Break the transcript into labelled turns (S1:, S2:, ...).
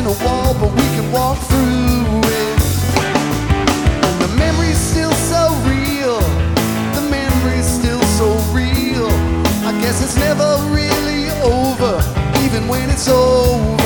S1: in a wall, but we can walk through it. The memory's still so real, the memory's still so real. I guess it's never really over, even when it's over.